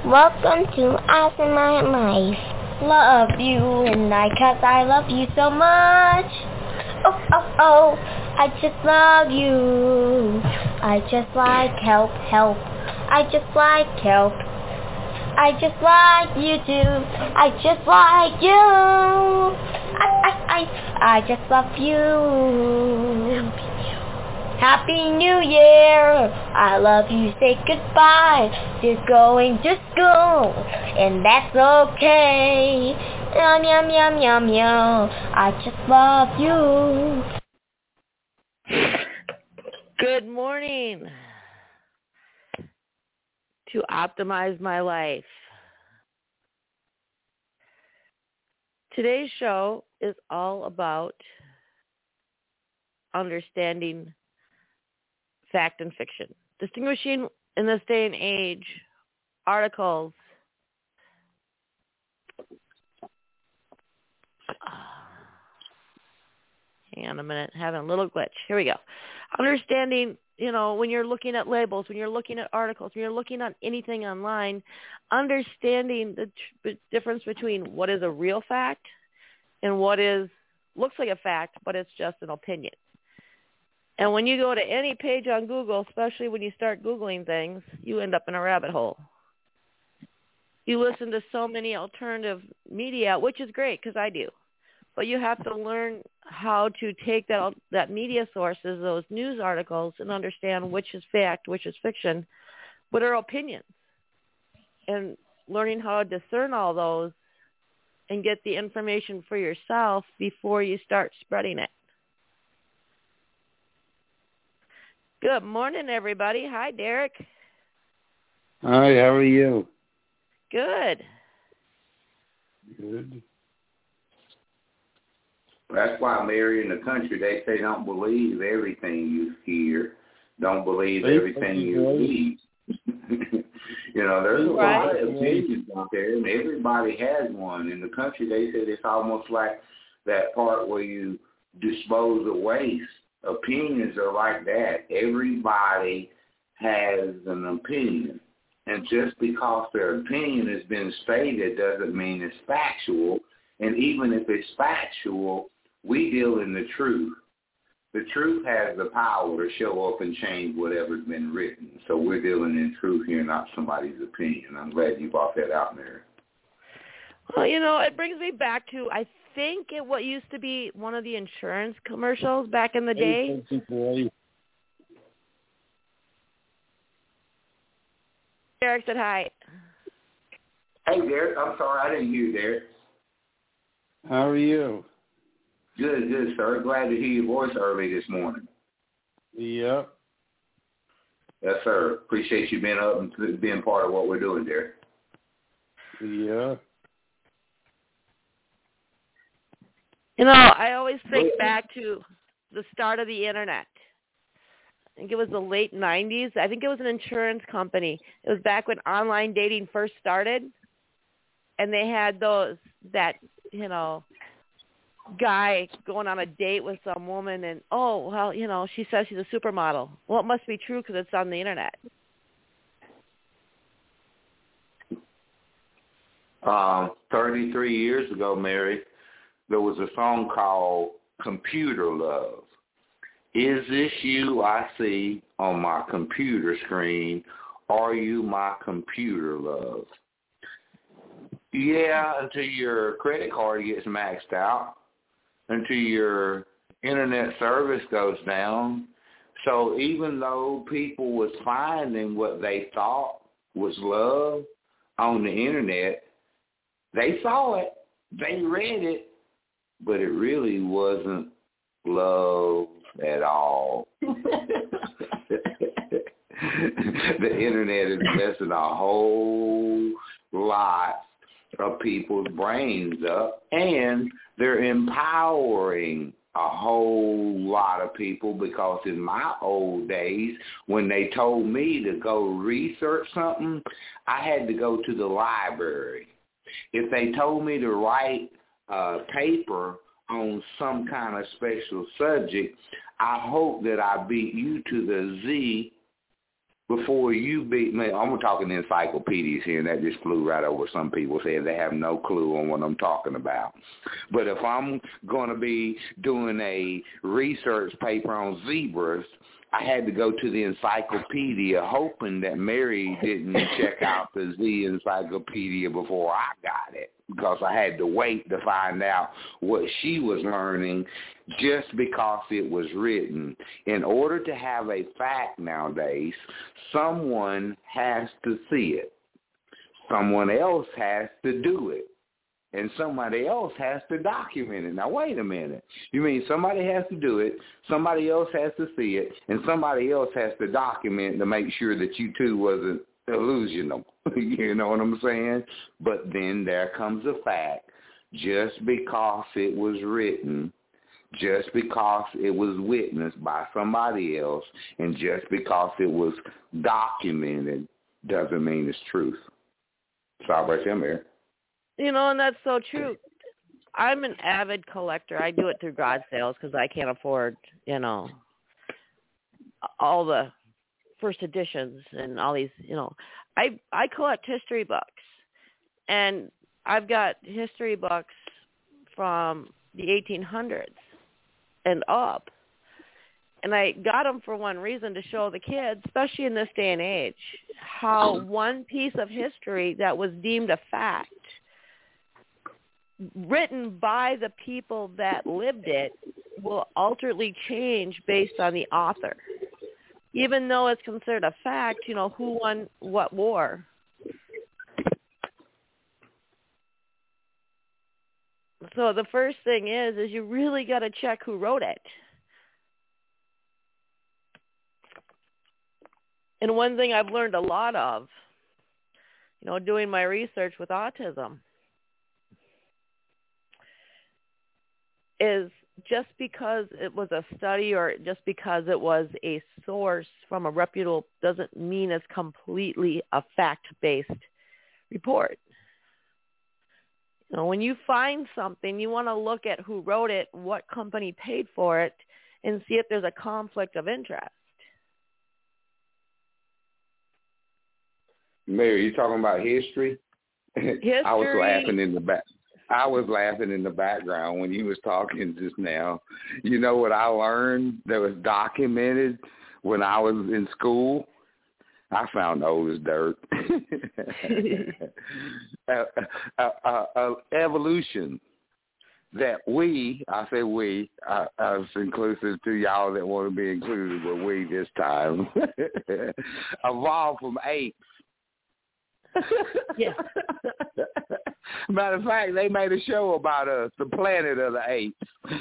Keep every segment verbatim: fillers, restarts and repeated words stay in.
Welcome to Awesome My Life. Love you and I, cause I love you so much. Oh, oh, oh, I just love you. I just like help, help. I just like help. I just like you too. I just like you. I, I, I, I just love you. Happy New Year! I love you, say goodbye. You're going to school, and that's okay. Yum, yum, yum, yum, yum. I just love you. Good morning to Optimize My Life. Today's show is all about understanding fact and fiction, distinguishing in this day and age articles, hang on a minute, having a little glitch. Here we go. Understanding, you know, when you're looking at labels, when you're looking at articles, when you're looking at anything online, understanding the tr- difference between what is a real fact and what is looks like a fact, but it's just an opinion. And when you go to any page on Google, especially when you start Googling things, you end up in a rabbit hole. You listen to so many alternative media, which is great because I do. But you have to learn how to take that that media sources, those news articles, and understand which is fact, which is fiction, what are opinions. And learning how to discern all those and get the information for yourself before you start spreading it. Good morning, everybody. Hi, Derek. Hi, how are you? Good. Good. That's why, Mary, in the country, they say don't believe everything you hear. Don't believe everything you read. You know, there's a right. lot of opinions out there, and everybody has one. In the country, they said it's almost like that part where you dispose of waste. Opinions are like that. Everybody has an opinion. And just because their opinion has been stated doesn't mean it's factual. And even if it's factual, we deal in the truth. The truth has the power to show up and change whatever's been written. So we're dealing in truth here, not somebody's opinion. I'm glad you brought that out, Mary. Well, you know, it brings me back to, I think it what used to be one of the insurance commercials back in the day. Derek said hi. Hey, Derek. I'm sorry, I didn't hear you, Derek. How are you? Good, good, sir. Glad to hear your voice early this morning. Yep. Yes, sir. Appreciate you being up and being part of what we're doing, Derek. Yeah. You know, I always think back to the start of the Internet. I think it was the late nineties. I think it was an insurance company. It was back when online dating first started, and they had those, that, you know, guy going on a date with some woman, and, oh, well, you know, she says she's a supermodel. Well, it must be true because it's on the Internet. Um, thirty-three years ago, Mary, there was a song called Computer Love. Is this you I see on my computer screen? Are you my computer love? Yeah, until your credit card gets maxed out, until your internet service goes down. So even though people was finding what they thought was love on the internet, they saw it, they read it, but it really wasn't love at all. The internet is messing a whole lot of people's brains up, and they're empowering a whole lot of people, because in my old days, when they told me to go research something, I had to go to the library. If they told me to write a paper on some kind of special subject, I hope that I beat you to the Z before you be, man, I'm talking encyclopedias here, and that just flew right over some people's head. They have no clue on what I'm talking about. But if I'm going to be doing a research paper on zebras, I had to go to the encyclopedia hoping that Mary didn't check out the Z encyclopedia before I got it, because I had to wait to find out what she was learning just because it was written. In order to have a fact nowadays, someone has to see it. Someone else has to do it. And somebody else has to document it. Now, wait a minute. You mean somebody has to do it, somebody else has to see it, and somebody else has to document to make sure that you two wasn't delusional. You know what I'm saying? But then there comes a fact. Just because it was written, just because it was witnessed by somebody else, and just because it was documented doesn't mean it's truth. Stop right there, Mary. You know, and that's so true. I'm an avid collector. I do it through garage sales because I can't afford, you know, all the first editions and all these, you know. I I collect history books, and I've got history books from the eighteen hundreds and up. And I got them for one reason, to show the kids, especially in this day and age, how one piece of history that was deemed a fact, written by the people that lived it, will ultimately change based on the author. Even though it's considered a fact, you know, who won what war. So the first thing is, is you really got to check who wrote it. And one thing I've learned a lot of, you know, doing my research with autism, is just because it was a study or just because it was a source from a reputable doesn't mean it's completely a fact-based report. You know, when you find something, you want to look at who wrote it, what company paid for it, and see if there's a conflict of interest. Mary, you talking about history? History. I was laughing in the back. I was laughing in the background when you was talking just now. You know what I learned that was documented when I was in school? I found old as dirt. uh, uh, uh, uh, evolution. That we, I say we, uh, I was inclusive to y'all that want to be included, but we this time, evolved from apes. Yeah. Matter of fact, they made a show about us, the Planet of the Apes.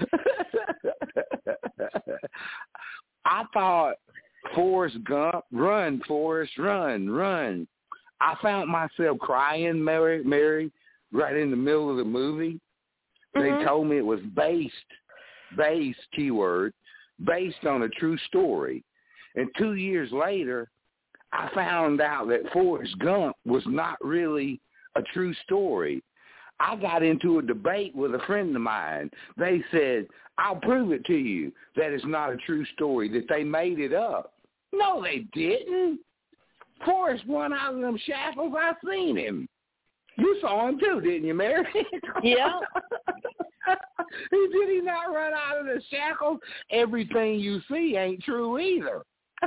I thought Forrest Gump, run, Forrest, run, run. I found myself crying, Mary, Mary, right in the middle of the movie. Mm-hmm. They told me it was based, based, keyword, based on a true story. And two years later, I found out that Forrest Gump was not really a true story. I got into a debate with a friend of mine. They said, I'll prove it to you that it's not a true story, that they made it up. No, they didn't. Forrest won out of them shackles. I seen him. You saw him too, didn't you, Mary? Yeah. Did he not run out of the shackles? Everything you see ain't true either.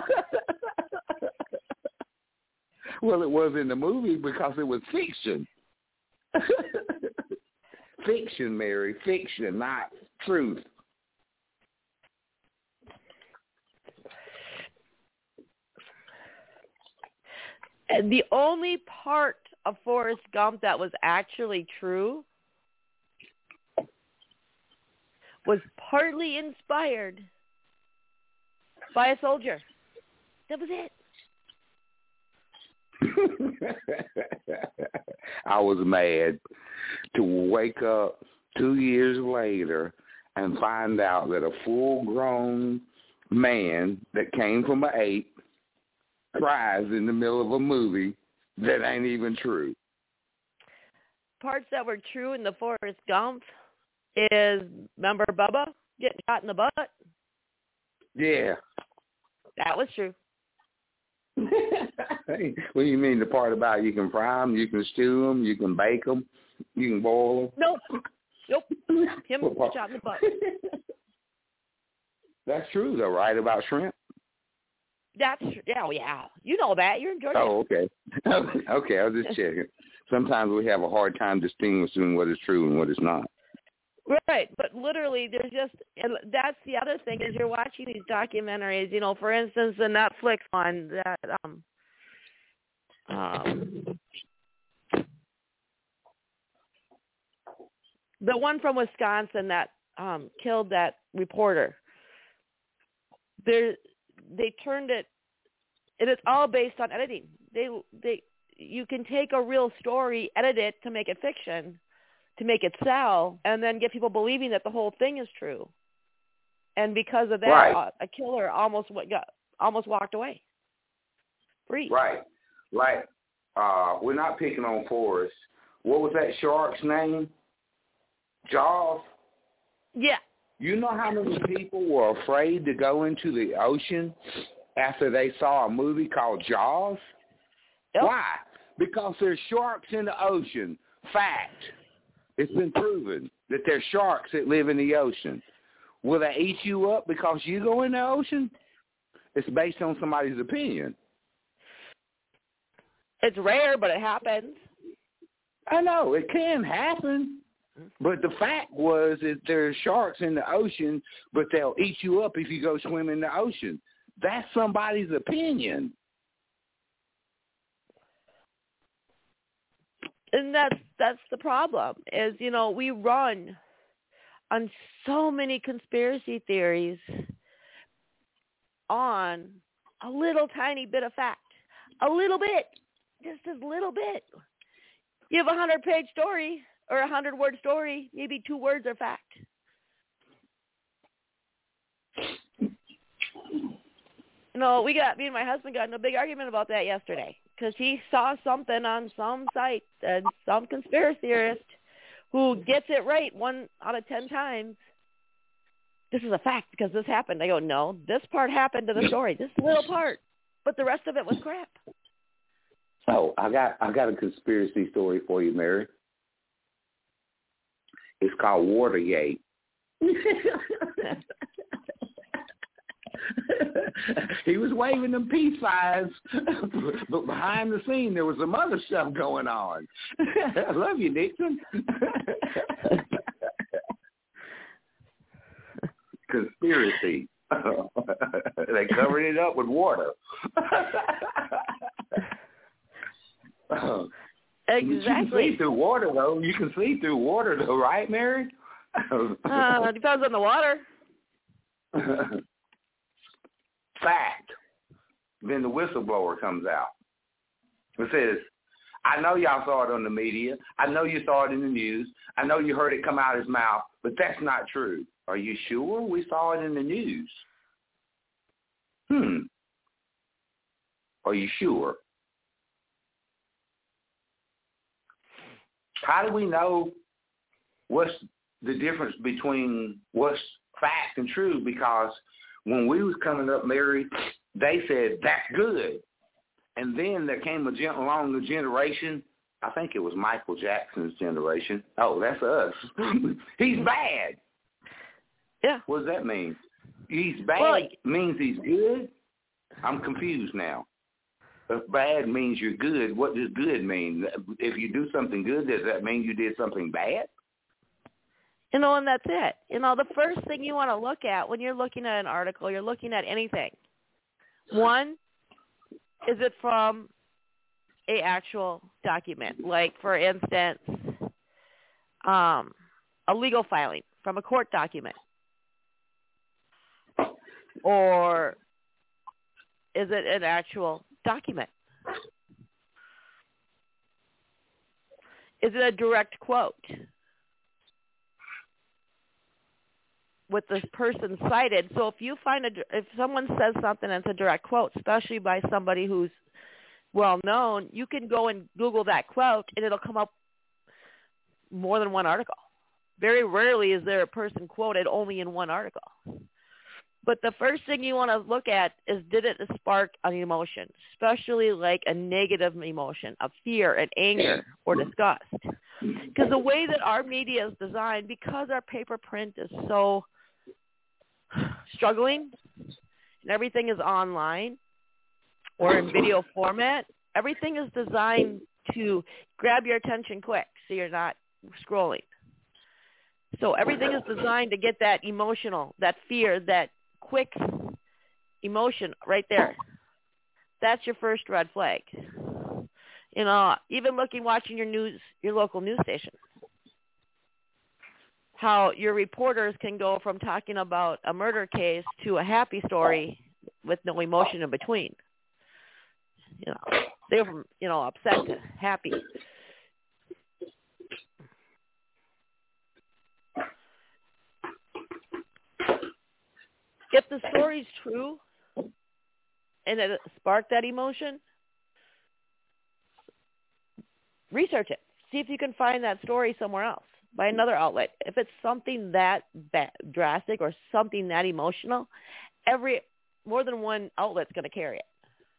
Well, it was in the movie because it was fiction. Fiction, Mary, fiction, not truth. And the only part of Forrest Gump that was actually true was partly inspired by a soldier. That was it. I was mad to wake up two years later and find out that a full-grown man that came from an ape cries in the middle of a movie that ain't even true. Parts that were true in the Forrest Gump is, remember Bubba getting shot in the butt? Yeah. That was true. What do you mean the part about you can fry them, you can stew them, you can bake them, you can boil them? Nope. Nope. Him shot in the butt. That's true, though, right, about shrimp? That's yeah, yeah. You know that. You're in Georgia. Oh, okay. Okay, I was just checking. Sometimes we have a hard time distinguishing what is true and what is not. Right, but literally, there's just and that's the other thing is you're watching these documentaries. You know, for instance, the Netflix one that um, um the one from Wisconsin that um killed that reporter. There, they turned it. It is all based on editing. They they you can take a real story, edit it to make it fiction, to make it sell, and then get people believing that the whole thing is true. And because of that, right. uh, a killer almost got almost walked away free. Right. Like, uh, we're not picking on Forrest. What was that shark's name? Jaws? Yeah. You know how many people were afraid to go into the ocean after they saw a movie called Jaws? Yep. Why? Because there's sharks in the ocean. Fact. It's been proven that there's sharks that live in the ocean. Will they eat you up because you go in the ocean? It's based on somebody's opinion. It's rare, but it happens. I know. It can happen. But the fact was that there's sharks in the ocean, but they'll eat you up if you go swim in the ocean. That's somebody's opinion. And that's that's the problem is, you know, we run on so many conspiracy theories on a little tiny bit of fact. A little bit. Just a little bit. You have a hundred-page story or a hundred-word story, maybe two words are fact. You know, we got, me and my husband got in a big argument about that yesterday because he saw something on some site and some conspiracy theorist who gets it right one out of ten times. This is a fact because this happened. I go, no, this part happened to the story, this little part, but the rest of it was crap. Oh, I got I got a conspiracy story for you, Mary. It's called Watergate. He was waving them peace signs, but behind the scene there was some other stuff going on. I love you, Nixon. Conspiracy. They covered it up with water. Exactly. You can see through water, though. You can see through water, though, right, Mary? uh, depends on the water. Fact. Then the whistleblower comes out. It says, I know y'all saw it on the media. I know you saw it in the news. I know you heard it come out of his mouth, but that's not true. Are you sure? We saw it in the news. Hmm. Are you sure? How do we know what's the difference between what's fact and true? Because when we was coming up, Mary, they said, that's good. And then there came a gen- along the generation, I think it was Michael Jackson's generation. Oh, that's us. He's bad. Yeah. What does that mean? He's bad well, means he's good? I'm confused now. If bad means you're good, what does good mean? If you do something good, does that mean you did something bad? You know, and that's it. You know, the first thing you want to look at when you're looking at an article, you're looking at anything. One, is it from a actual document? Like, for instance, um, a legal filing from a court document. Or is it an actual document? Is it a direct quote with this person cited? So if you find a, if someone says something and it's a direct quote, especially by somebody who's well known, you can go and Google that quote and it'll come up more than one article. Very rarely is there a person quoted only in one article. But the first thing you want to look at is, did it spark an emotion, especially like a negative emotion, of fear and anger or disgust? Because the way that our media is designed, because our paper print is so struggling and everything is online or in video format, everything is designed to grab your attention quick so you're not scrolling. So everything is designed to get that emotional, that fear, that quick emotion right there. That's your first red flag. You know, even looking, watching your news, your local news station, how your reporters can go from talking about a murder case to a happy story with no emotion in between. You know, they're from, you know, upset to happy. If the story's true and it sparked that emotion, research it. See if you can find that story somewhere else by another outlet. If it's something that bad, drastic or something that emotional, every more than one outlet's going to carry it.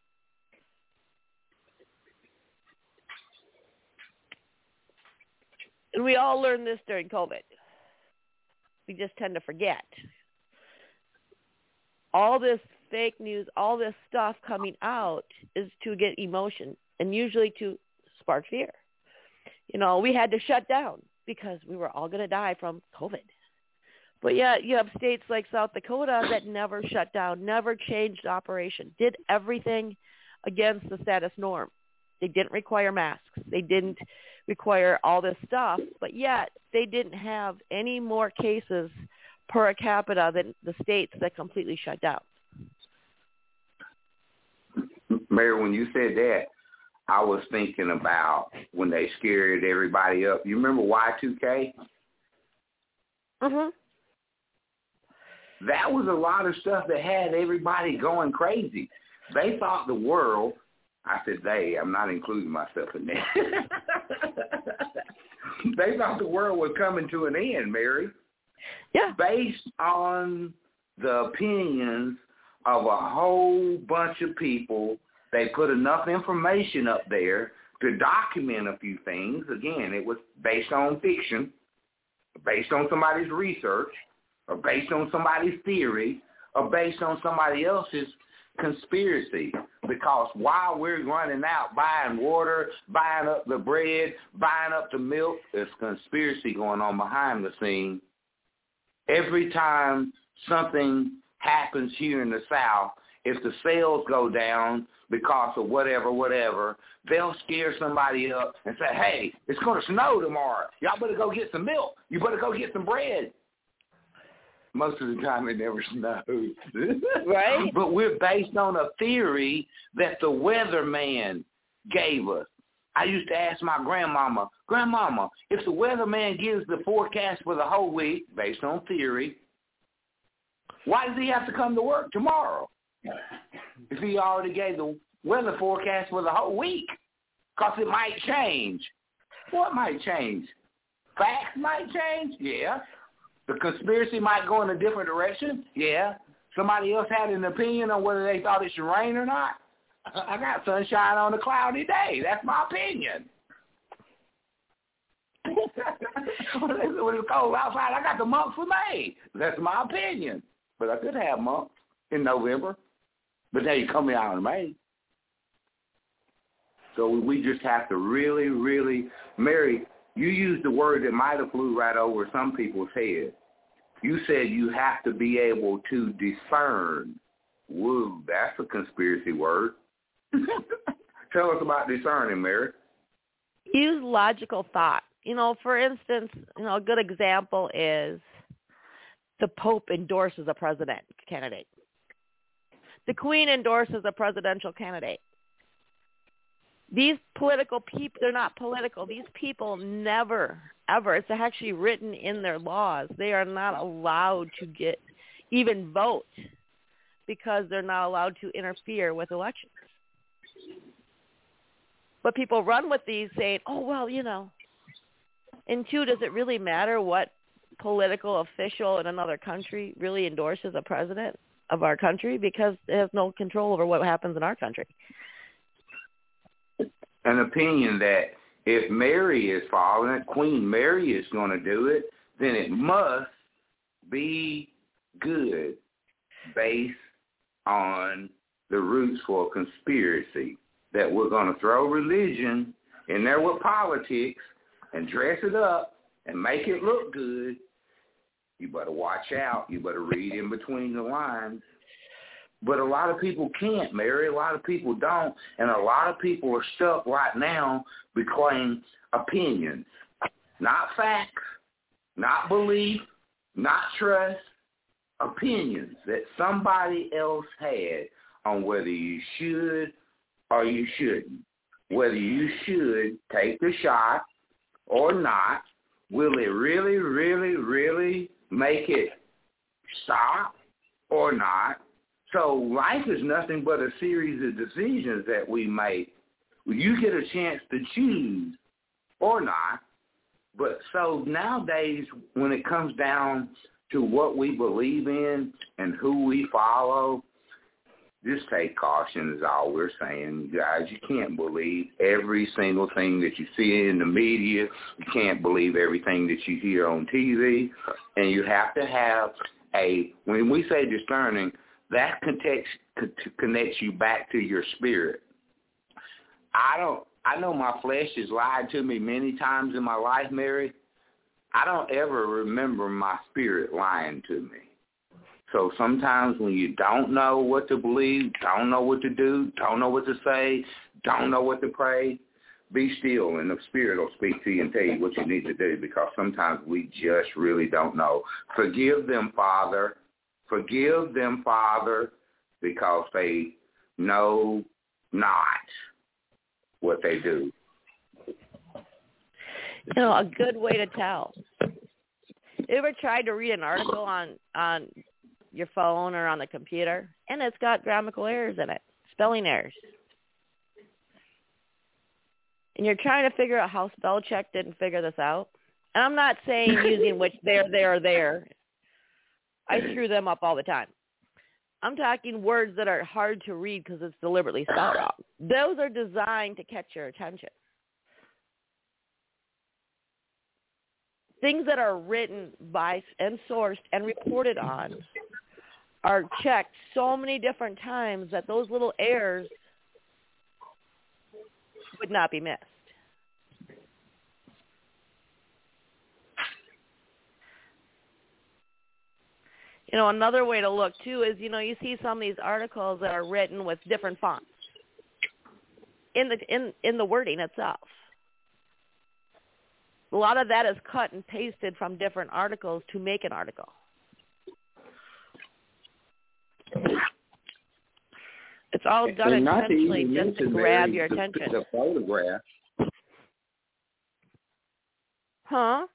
And we all learned this during COVID. We just tend to forget. All this fake news, all this stuff coming out is to get emotion and usually to spark fear. You know, we had to shut down because we were all going to die from COVID. But yeah, you have states like South Dakota that never shut down, never changed operation, did everything against the status norm. They didn't require masks. They didn't require all this stuff, but yet they didn't have any more cases per capita than the states that completely shut down. Mayor, when you said that, I was thinking about when they scared everybody up. You remember Y two K? Mm-hmm. That was a lot of stuff that had everybody going crazy. They thought the world, I said they, I'm not including myself in that. They thought the world was coming to an end, Mary. Yeah. Based on the opinions of a whole bunch of people. They put enough information up there to document a few things. Again, it was based on fiction, based on somebody's research, or based on somebody's theory, or based on somebody else's conspiracy. Because while we're running out buying water, buying up the bread, buying up the milk, there's conspiracy going on behind the scene. Every time something happens here in the South, if the sales go down because of whatever, whatever, they'll scare somebody up and say, hey, it's going to snow tomorrow. Y'all better go get some milk. You better go get some bread. Most of the time it never snows. Right. But we're based on a theory that the weatherman gave us. I used to ask my grandmama, Grandmama, if the weatherman gives the forecast for the whole week, based on theory, why does he have to come to work tomorrow if he already gave the weather forecast for the whole week? Because it might change. What might change? Facts might change? Yeah. The conspiracy might go in a different direction? Yeah. Somebody else had an opinion on whether they thought it should rain or not? I got sunshine on a cloudy day. That's my opinion. When it's cold outside, I got the month for May. That's my opinion. But I could have months in November. But now you come out in May. So we just have to really, really, Mary, you used the word that might have flew right over some people's head. You said you have to be able to discern. Woo, that's a conspiracy word. Tell us about discerning, Mary. Use logical thought. You know, for instance, you know, a good example is the Pope endorses a president candidate. The Queen endorses a presidential candidate. These political people, they're not political. These people never, ever, it's actually written in their laws, they are not allowed to get, even vote, because they're not allowed to interfere with elections. But people run with these saying, oh, well, you know. And two, does it really matter what political official in another country really endorses a president? of our country because it has no control over what happens in our country. An opinion that if Mary is following it, Queen Mary is going to do it, then it must be good based on the roots for a conspiracy that we're going to throw religion in there with politics and dress it up and make it look good. You better watch out. You better read in between the lines. But a lot of people can't, Mary. A lot of people don't. And a lot of people are stuck right now between opinions, not facts, not belief, not trust, opinions that somebody else had on whether you should or you shouldn't, whether you should take the shot or not. Will it really, really, really make it stop or not? So life is nothing but a series of decisions that we make. You get a chance to choose or not. But so nowadays, when it comes down to what we believe in and who we follow, just take caution is all we're saying, you guys. You can't believe every single thing that you see in the media. You can't believe everything that you hear on T V. And you have to have a, when we say discerning, that connects, connects you back to your spirit. I don't, I know my flesh has lied to me many times in my life, Mary. I don't ever remember my spirit lying to me. So sometimes when you don't know what to believe, don't know what to do, don't know what to say, don't know what to pray, be still and the Spirit will speak to you and tell you what you need to do, because sometimes we just really don't know. Forgive them, Father. Forgive them, Father, because they know not what they do. You know, a good way to tell. You ever tried to read an article on, on your phone or on the computer, and it's got grammatical errors in it, spelling errors. And you're trying to figure out how spell check didn't figure this out. And I'm not saying using which there, there, there. I screw them up all the time. I'm talking words that are hard to read because it's deliberately spelled wrong. Those are designed to catch your attention. Things that are written by and sourced and reported on are checked so many different times that those little errors would not be missed. You know, another way to look, too, is, you know, you see some of these articles that are written with different fonts in the in, in the wording itself. A lot of that is cut and pasted from different articles to make an article. It's all done and intentionally to just to grab your the, attention. The photograph. Huh?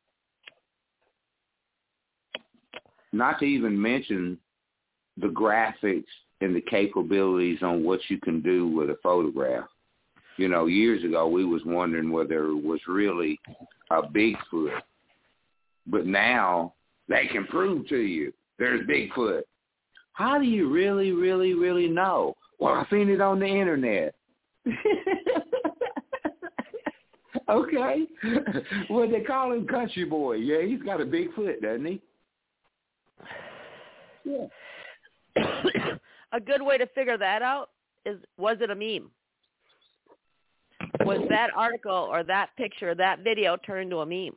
Not to even mention the graphics and the capabilities on what you can do with a photograph. You know, years ago we was wondering whether it was really a Bigfoot. But now they can prove to you there's Bigfoot. How do you really, really, really know? Well, I seen it on the internet. Okay. Well, they call him Country Boy. Yeah, he's got a Bigfoot, doesn't he? Yeah. A good way to figure that out is, was it a meme? Was that article or that picture, that video turned into a meme?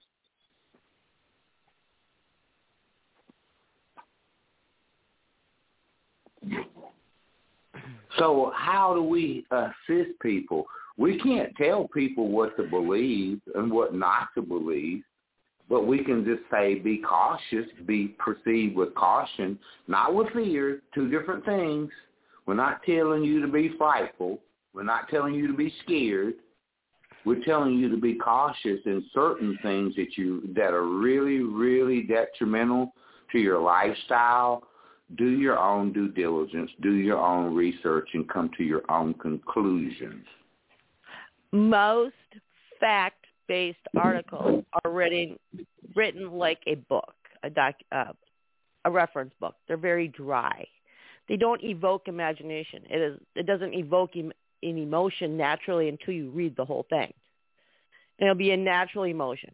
So how do we assist people? We can't tell people what to believe and what not to believe, but we can just say be cautious, be proceed with caution, not with fear, two different things. We're not telling you to be frightful. We're not telling you to be scared. We're telling you to be cautious in certain things that you that are really, really detrimental to your lifestyle. Do your own due diligence, do your own research, and come to your own conclusions. Most fact-based articles are written written like a book, a doc, uh, a reference book. They're very dry. They don't evoke imagination. It is. It doesn't evoke em- an emotion naturally until you read the whole thing. And it'll be a natural emotion.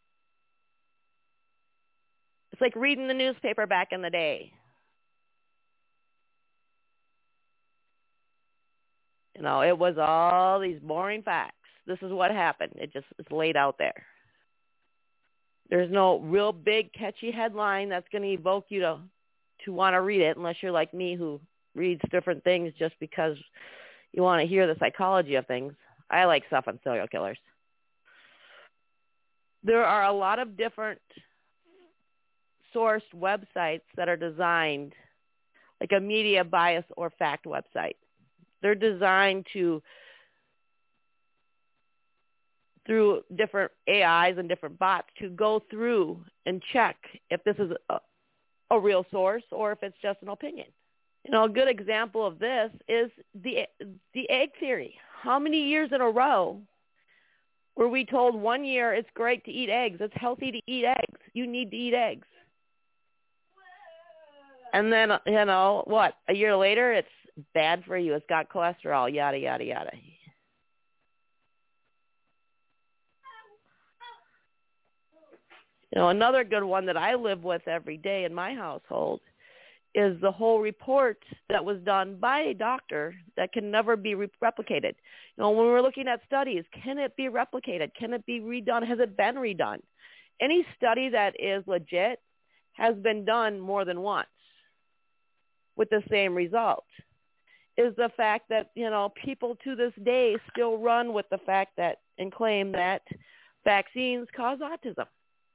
It's like reading the newspaper back in the day. You know, it was all these boring facts. This is what happened. It just is laid out there. There's no real big, catchy headline that's going to evoke you to, to want to read it, unless you're like me who reads different things just because you want to hear the psychology of things. I like stuff on serial killers. There are a lot of different sourced websites that are designed like a media bias or fact website. They're designed to, through different A Is and different bots, to go through and check if this is a, a real source or if it's just an opinion. You know, a good example of this is the the egg theory. How many years in a row were we told one year it's great to eat eggs, it's healthy to eat eggs, you need to eat eggs? And then, you know, what, a year later, it's bad for you, it's got cholesterol, yada, yada, yada. You know, another good one that I live with every day in my household is the whole report that was done by a doctor that can never be re- replicated. You know, when we're looking at studies, can it be replicated? Can it be redone? Has it been redone? Any study that is legit has been done more than once with the same result. Is the fact that, you know, people to this day still run with the fact that and claim that vaccines cause autism.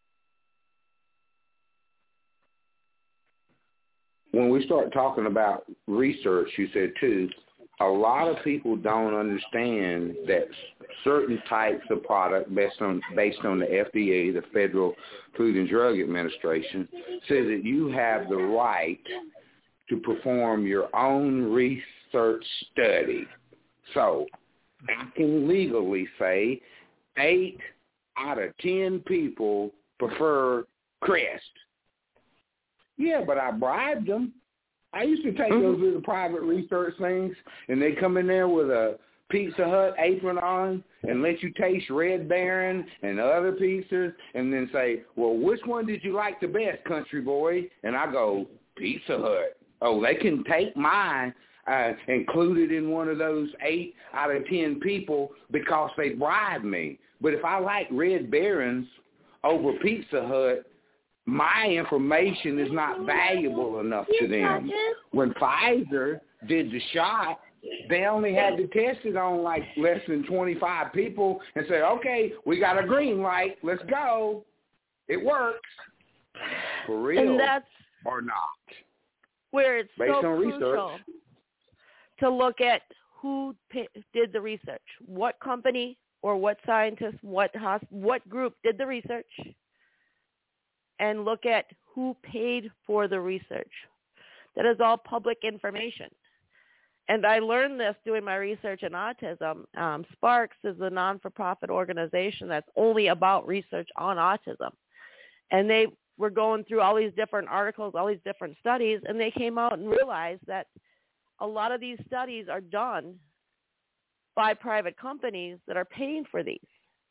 When we start talking about research, you said too, a lot of people don't understand that certain types of product based on based on the F D A, the Federal Food and Drug Administration, says that you have the right to perform your own research study. So I can legally say eight out of ten people prefer Crest. Yeah, but I bribed them. I used to take mm-hmm. those little private research things, and they come in there with a Pizza Hut apron on and let you taste Red Baron and other pizzas, and then say, well, which one did you like the best, country boy? And I go, Pizza Hut. Oh, they can take mine, uh, include it in one of those eight out of ten people because they bribed me. But if I like Red Barons over Pizza Hut, my information is not valuable enough to them. When Pfizer did the shot, they only had to test it on like less than twenty-five people and say, okay, we got a green light, let's go. It works. For real and that's or not. Where it's Based so on crucial research. to look at who p- did the research, what company or what scientist, what hosp- what group did the research, and look at who paid for the research. That is all public information. And I learned this doing my research in autism. Um, Sparks is a non-for-profit organization that's only about research on autism. And they were going through all these different articles, all these different studies, and they came out and realized that a lot of these studies are done by private companies that are paying for these.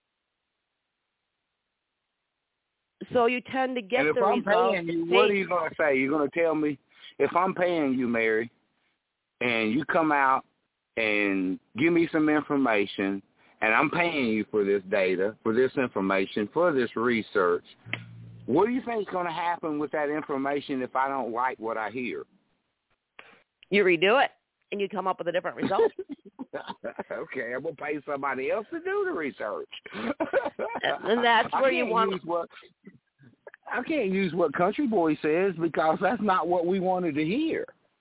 So you tend to get and if the I'm results. Paying you, what are you going to say? You're going to tell me, if I'm paying you, Mary, and you come out and give me some information, and I'm paying you for this data, for this information, for this research, what do you think is going to happen with that information if I don't like what I hear? You redo it, and you come up with a different result. Okay, I'm going to pay somebody else to do the research. And that's where you want what, I can't use what Country Boy says because that's not what we wanted to hear.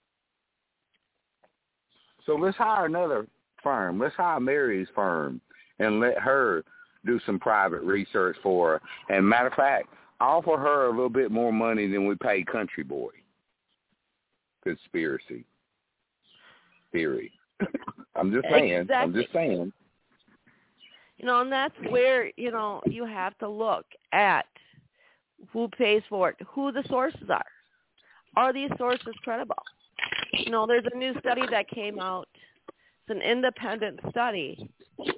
So let's hire another firm. Let's hire Mary's firm and let her do some private research for her. And matter of fact, offer her a little bit more money than we pay Country Boy. Conspiracy theory. I'm just saying. Exactly. I'm just saying. You know, and that's where, you know, you have to look at who pays for it, who the sources are. Are these sources credible? You know, there's a new study that came out. It's an independent study.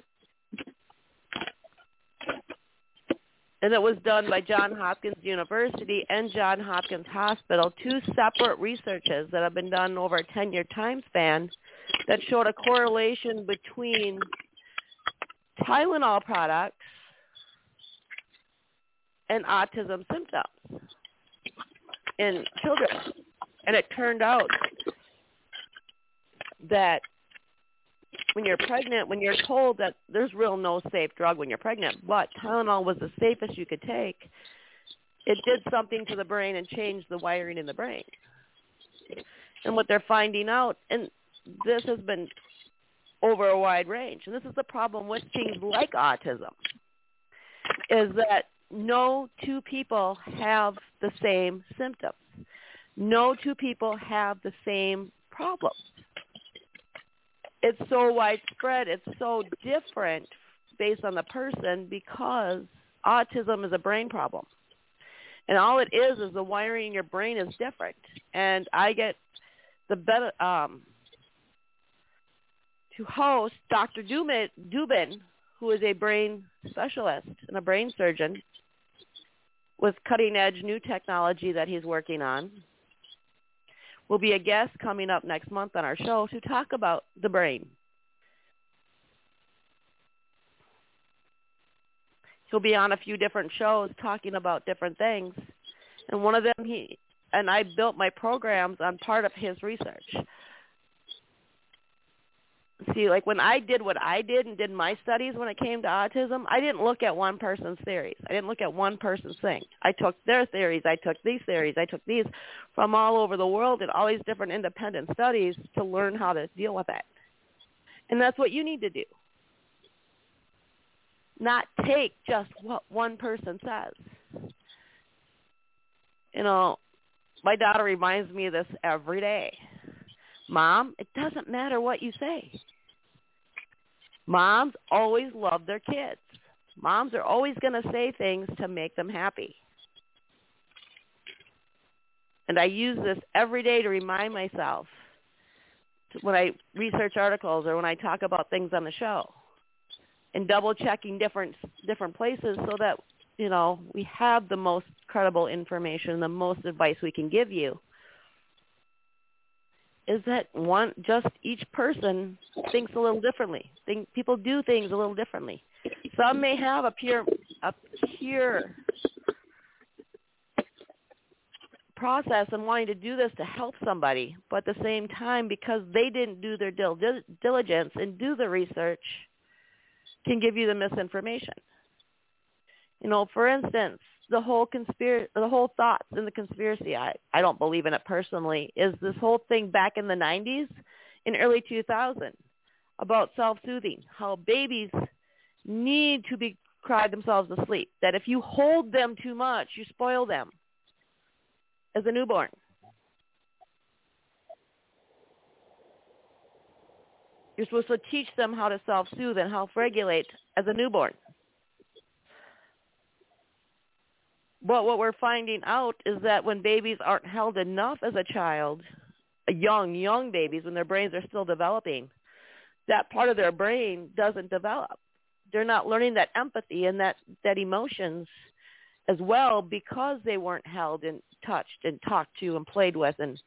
And it was done by Johns Hopkins University and Johns Hopkins Hospital, two separate researches that have been done over a ten-year time span that showed a correlation between Tylenol products and autism symptoms in children. And it turned out that when you're pregnant, when you're told that there's real no safe drug when you're pregnant, but Tylenol was the safest you could take, it did something to the brain and changed the wiring in the brain. And what they're finding out, and this has been over a wide range, and this is the problem with things like autism, is that no two people have the same symptoms. No two people have the same problems. It's so widespread. It's so different based on the person because autism is a brain problem. And all it is is the wiring in your brain is different. And I get the better um, to host Doctor Dubin, Dubin, who is a brain specialist and a brain surgeon with cutting-edge new technology that he's working on. Will be a guest coming up next month on our show to talk about the brain. He'll be on a few different shows talking about different things. And one of them, he and I built my programs on part of his research. See, like when I did what I did and did my studies when it came to autism, I didn't look at one person's theories. I didn't look at one person's thing. I took their theories. I took these theories. I took these from all over the world and all these different independent studies to learn how to deal with it. And that's what you need to do. Not take just what one person says. You know, my daughter reminds me of this every day. Mom, it doesn't matter what you say. Moms always love their kids. Moms are always going to say things to make them happy. And I use this every day to remind myself to, when I research articles or when I talk about things on the show, and double checking different different places so that, you know, we have the most credible information, the most advice we can give you. Is that one, just each person thinks a little differently. Think, people do things a little differently. Some may have a pure, a pure process and wanting to do this to help somebody, but at the same time, because they didn't do their dil- diligence and do the research, can give you the misinformation. You know, for instance, the whole conspiracy, the whole thoughts in the conspiracy, I, I don't believe in it personally, is this whole thing back in the nineties and early two thousand about self-soothing, how babies need to be cried themselves to sleep, that if you hold them too much, you spoil them as a newborn. You're supposed to teach them how to self-soothe and self-regulate as a newborn. But what we're finding out is that when babies aren't held enough as a child, young, young babies, when their brains are still developing, that part of their brain doesn't develop. They're not learning that empathy and that, that emotions as well because they weren't held and touched and talked to and played with. And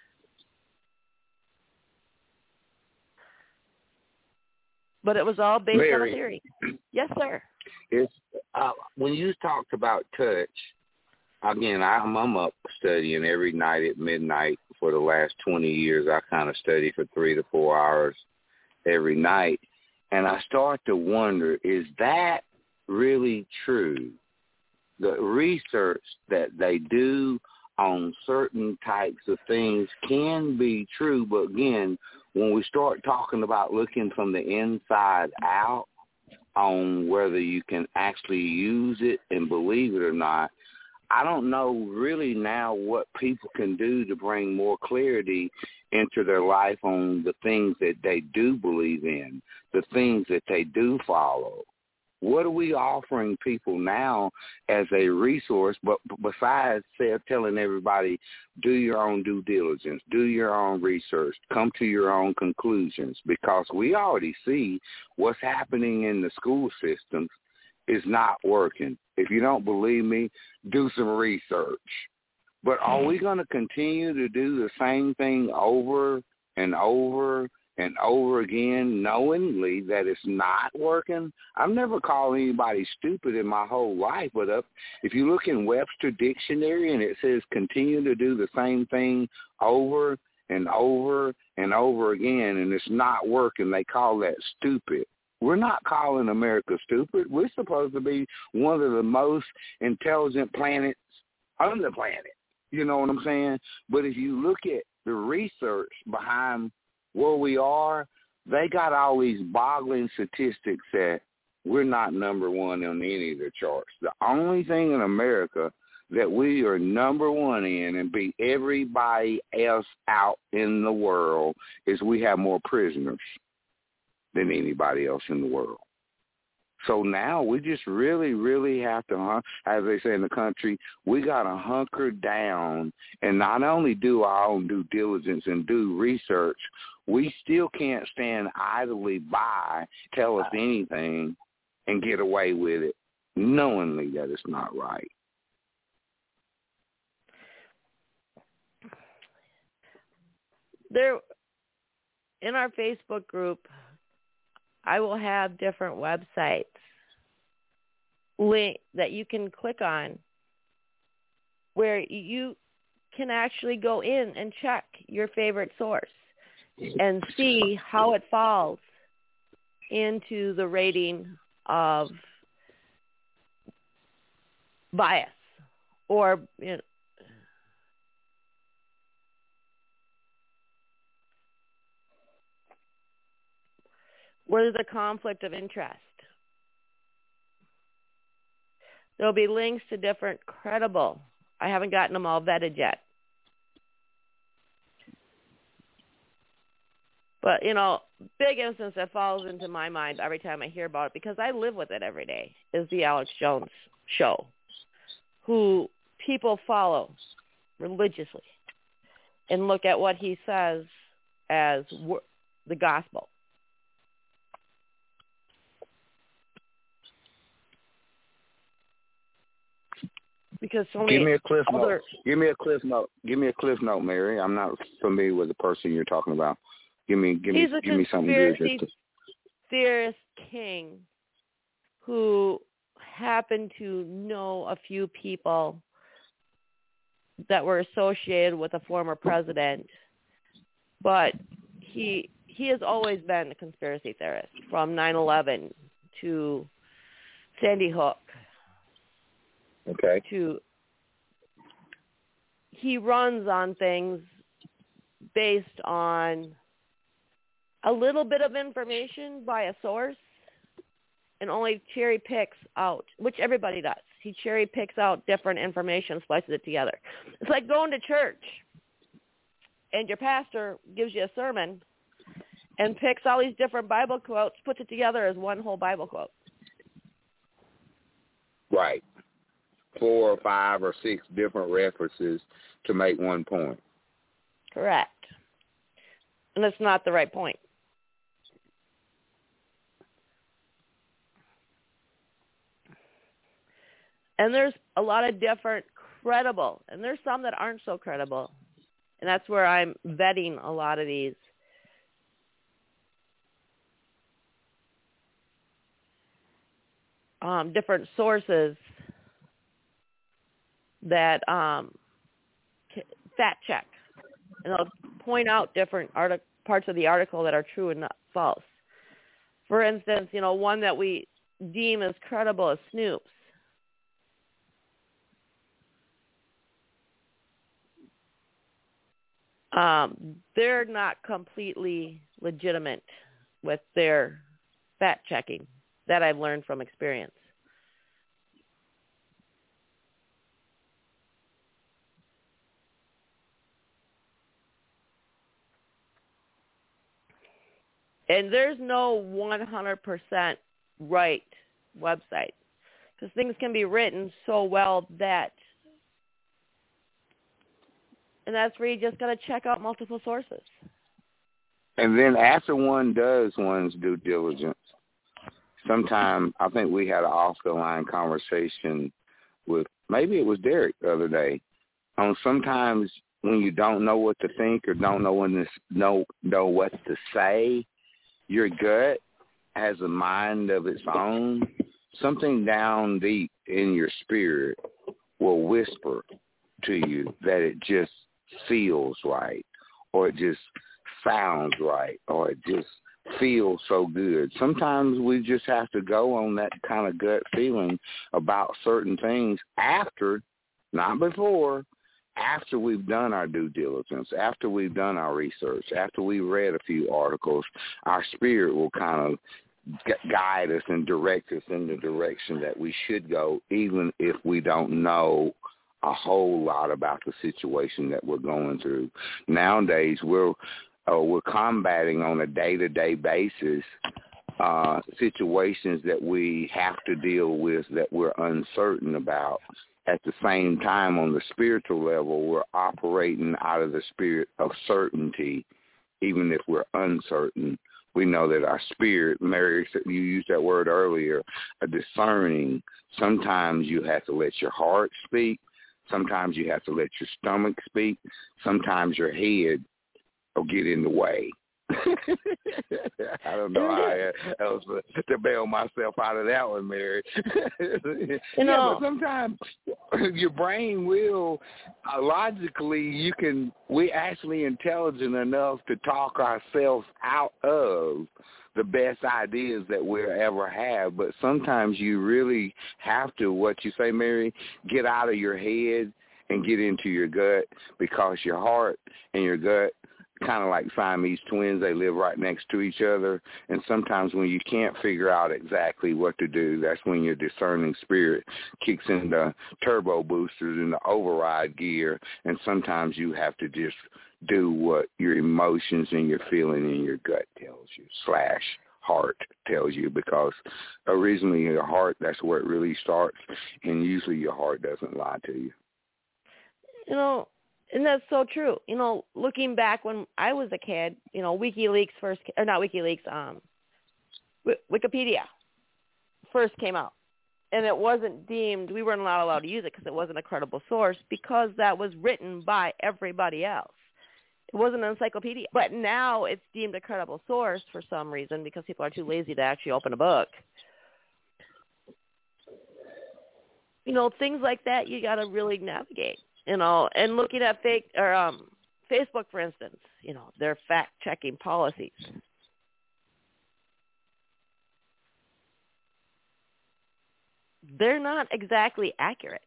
but it was all based Mary, on a theory. Yes, sir. It's uh, when you talked about touch. Again, I'm, I'm up studying every night at midnight for the last twenty years. I kind of study for three to four hours every night, and I start to wonder: is that really true? The research that they do on certain types of things can be true, but again, when we start talking about looking from the inside out on whether you can actually use it and believe it or not, I don't know really now what people can do to bring more clarity into their life on the things that they do believe in, the things that they do follow. What are we offering people now as a resource, but besides say, telling everybody, do your own due diligence, do your own research, come to your own conclusions, because we already see what's happening in the school systems is not working. If you don't believe me, do some research. But are we going to continue to do the same thing over and over and over again, knowingly that it's not working? I've never called anybody stupid in my whole life, but up, if you look in Webster Dictionary and it says continue to do the same thing over and over and over again, and it's not working, they call that stupid. We're not calling America stupid. We're supposed to be one of the most intelligent planets on the planet. You know what I'm saying? But if you look at the research behind where we are, they got all these boggling statistics that we're not number one on any of the charts. The only thing in America that we are number one in and beat everybody else out in the world is we have more prisoners than anybody else in the world. So now we just really, really have to, as they say in the country, we got to hunker down and not only do our own due diligence and do research, we still can't stand idly by, tell us anything, and get away with it, knowingly that it's not right. There, in our Facebook group, I will have different websites link that you can click on where you can actually go in and check your favorite source and see how it falls into the rating of bias or, you know, where there's a conflict of interest. There'll be links to different credible. I haven't gotten them all vetted yet. But, you know, big instance that falls into my mind every time I hear about it, because I live with it every day, is the Alex Jones show, who people follow religiously and look at what he says as the gospel. Because so many Give me a cliff other... note. Give me a cliff note. Give me a cliff note, Mary. I'm not familiar with the person you're talking about. Give me, give He's me, a give me something good. conspiracy theorist king who happened to know a few people that were associated with a former president, but he he has always been a conspiracy theorist, from nine eleven to Sandy Hook. Okay. To he runs on things based on a little bit of information by a source and only cherry picks out, which everybody does. He cherry picks out different information, slices it together. It's like going to church and your pastor gives you a sermon and picks all these different Bible quotes, puts it together as one whole Bible quote. Right. Four or five or six different references to make one point. Correct. And that's not the right point. And there's a lot of different credible, and there's some that aren't so credible. And that's where I'm vetting a lot of these. Um, different sources that um, fact check, and they'll point out different artic- parts of the article that are true and not false. For instance, you know, one that we deem as credible is Snoops. Um, they're not completely legitimate with their fact checking that I've learned from experience. And there's no one hundred percent right website, because things can be written so well that, and that's where you just got to check out multiple sources. And then after one does one's due diligence, sometimes I think we had an off-the-line conversation with, maybe it was Derek the other day, on sometimes when you don't know what to think or don't know when to know, know what to say, your gut has a mind of its own. Something down deep in your spirit will whisper to you that it just feels right, or it just sounds right, or it just feels so good. Sometimes we just have to go on that kind of gut feeling about certain things after, not before, after we've done our due diligence, after we've done our research, after we read a few articles. Our spirit will kind of guide us and direct us in the direction that we should go, even if we don't know a whole lot about the situation that we're going through. Nowadays, we're uh, we're combating on a day-to-day basis uh, situations that we have to deal with that we're uncertain about. At the same time, on the spiritual level, we're operating out of the spirit of certainty, even if we're uncertain. We know that our spirit, Mary, you used that word earlier, a discerning. Sometimes you have to let your heart speak. Sometimes you have to let your stomach speak. Sometimes your head will get in the way. I don't know how else to bail myself out of that one, Mary. You know, yeah, but sometimes your brain will, uh, logically, you can, we're actually intelligent enough to talk ourselves out of the best ideas that we'll ever have. But sometimes you really have to, what you say, Mary, get out of your head and get into your gut, because your heart and your gut, kind of like Siamese twins, they live right next to each other. And sometimes when you can't figure out exactly what to do, that's when your discerning spirit kicks in the turbo boosters and the override gear. And sometimes you have to just do what your emotions and your feeling in your gut tells you, slash heart tells you, because originally your heart, that's where it really starts. And usually your heart doesn't lie to you. You know, and that's so true. You know, looking back when I was a kid, you know, WikiLeaks first, or not WikiLeaks, um, Wikipedia first came out. And it wasn't deemed, we weren't allowed, allowed to use it because it wasn't a credible source, because that was written by everybody else. It wasn't an encyclopedia. But now it's deemed a credible source for some reason, because people are too lazy to actually open a book. You know, things like that you got to really navigate. You know, and looking at fake or um, Facebook, for instance, you know, their fact-checking policies. They're not exactly accurate.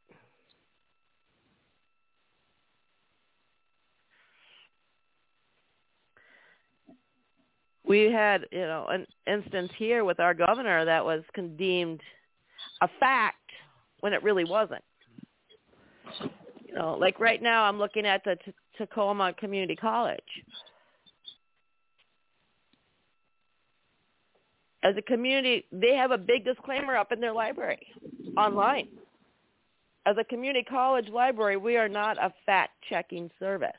We had, you know, an instance here with our governor that was deemed a fact when it really wasn't. You know, like right now I'm looking at the T- Tacoma Community College. As a community, they have a big disclaimer up in their library online. As a community college library, we are not a fact-checking service.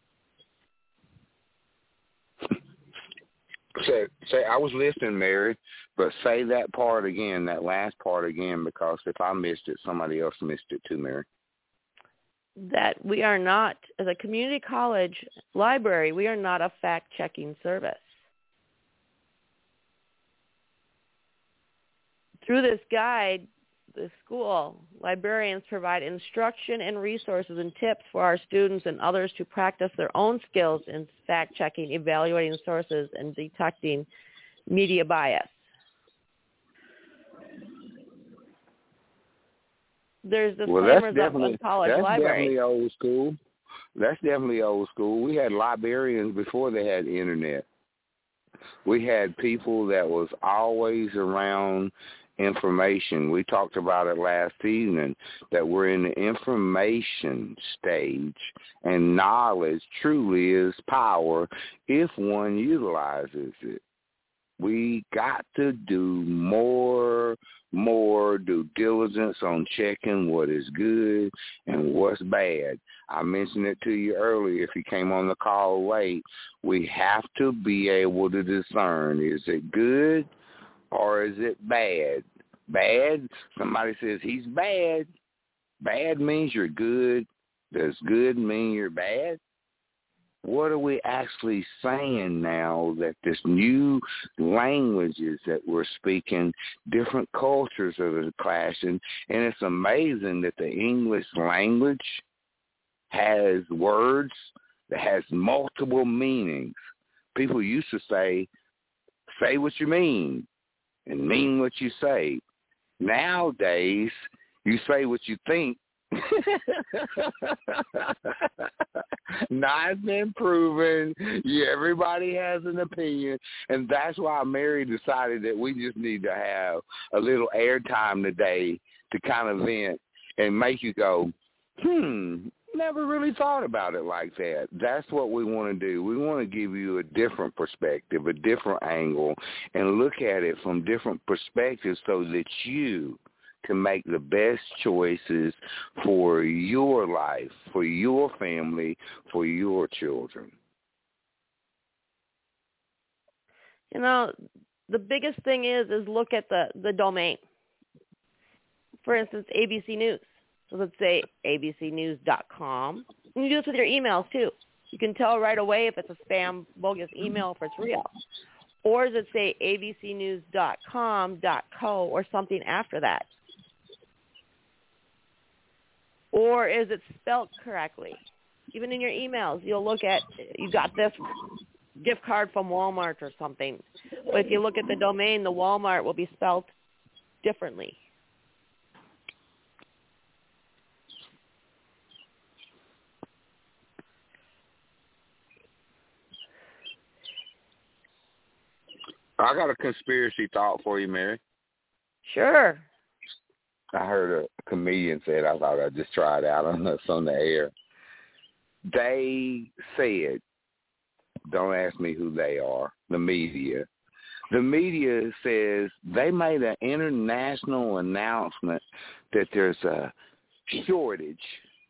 Say, say, I was listening, Mary, but say that part again, that last part again, because if I missed it, somebody else missed it too, Mary. That we are not, as a community college library, we are not a fact-checking service. Through this guide, the school, librarians provide instruction and resources and tips for our students and others to practice their own skills in fact-checking, evaluating sources, and detecting media bias. There's disclaimers well, up in college that's library. That's definitely old school. That's definitely old school. We had librarians before they had internet. We had people that was always around information. We talked about it last evening, that we're in the information stage, and knowledge truly is power if one utilizes it. We got to do more more due diligence on checking what is good and what's bad. I mentioned it to you earlier. If you came on the call late, we have to be able to discern, is it good or is it bad? Bad, somebody says he's bad. Bad means you're good. Does good mean you're bad? What are we actually saying now that this new languages that we're speaking, different cultures are clashing, and it's amazing that the English language has words that has multiple meanings. People used to say, say what you mean and mean what you say. Nowadays, you say what you think. Not been proven. Yeah, everybody has an opinion, and that's why Mary decided that we just need to have a little airtime today to kind of vent and make you go, hmm, never really thought about it like that. That's what we want to do. We want to give you a different perspective, a different angle, and look at it from different perspectives so that you to make the best choices for your life, for your family, for your children. You know, the biggest thing is is look at the, the domain. For instance, A B C News. So let's say A B C news dot com. You can do this with your emails too. You can tell right away if it's a spam, bogus email, if it's real. Or does it say A B C news dot com dot co or something after that? Or is it spelled correctly? Even in your emails, you'll look at, you got this gift card from Walmart or something. But if you look at the domain, the Walmart will be spelled differently. I got a conspiracy thought for you, Mary. Sure. I heard a comedian say it. I thought I'd just try it out on us on the air. They said, don't ask me who they are, the media. The media says they made an international announcement that there's a shortage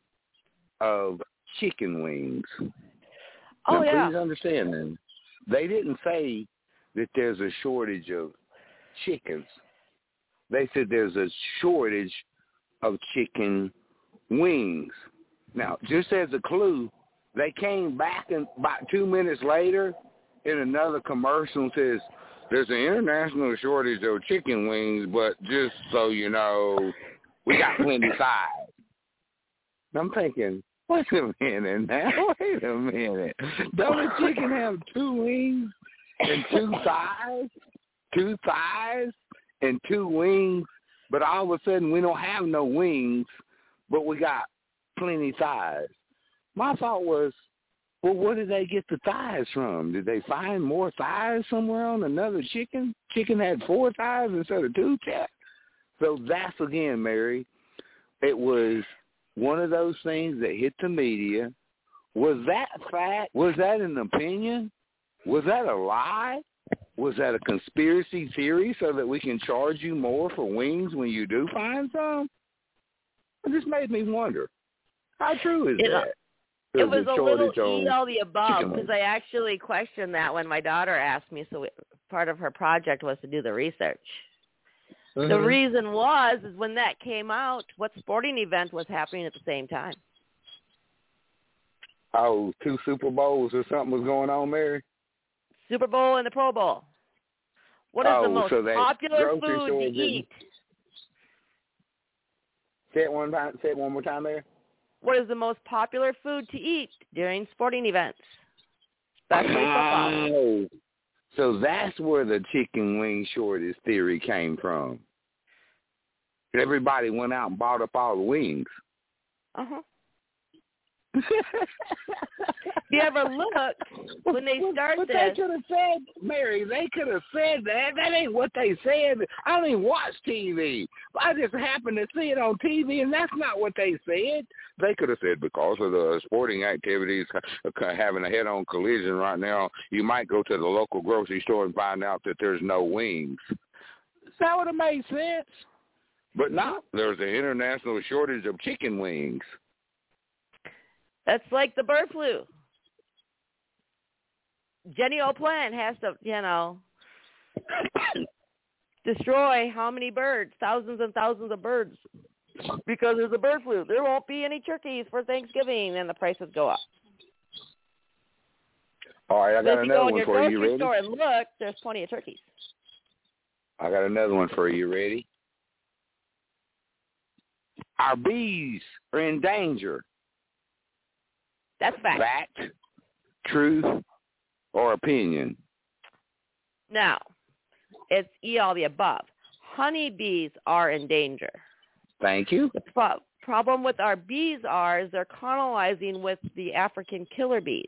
of chicken wings. Oh, now, yeah. Please understand then. They didn't say that there's a shortage of chickens. They said there's a shortage of chicken wings. Now, just as a clue, they came back and about two minutes later in another commercial and says, there's an international shortage of chicken wings, but just so you know, we got plenty size. I'm thinking, wait a minute now, wait a minute. Don't a chicken have two wings and two thighs? Two thighs? And two wings, but all of a sudden we don't have no wings, but we got plenty thighs. My thought was, well, where did they get the thighs from? Did they find more thighs somewhere on another chicken? Chicken had four thighs instead of two, chat. So that's, again, Mary, it was one of those things that hit the media. Was that fact? Was that an opinion? Was that a lie? Was that a conspiracy theory so that we can charge you more for wings when you do find some? It just made me wonder. How true is it, that? It was a little on eat all the above because I actually questioned that when my daughter asked me. So we, part of her project was to do the research. Mm-hmm. The reason was is when that came out, what sporting event was happening at the same time? Oh, two Super Bowls or something was going on, Mary? Super Bowl and the Pro Bowl. What is oh, the most so popular food to eat? Say it one time. Say it one more time, there. What is the most popular food to eat during sporting events, especially football? Oh, so that's where the chicken wing shortage theory came from. Everybody went out and bought up all the wings. Uh huh. You ever look when they start but this? They could have said, Mary, they could have said that. That ain't what they said. I don't even watch T V. I just happened to see it on T V, and that's not what they said. They could have said because of the sporting activities having a head-on collision right now, you might go to the local grocery store and find out that there's no wings. That would have made sense. But not. There's an international shortage of chicken wings. That's like the bird flu. Jenny O'Plan has to, you know, destroy how many birds? Thousands and thousands of birds. Because there's a bird flu. There won't be any turkeys for Thanksgiving, and the prices go up. All right, I got so another one for you. You You ready? go in your grocery store and look, there's plenty of turkeys. I got another one for you. You ready? Our bees are in danger. That's fact. Fact, truth, or opinion? Now, it's E all the above. Honeybees are in danger. Thank you. The pro- problem with our bees are is they're colonizing with the African killer bees.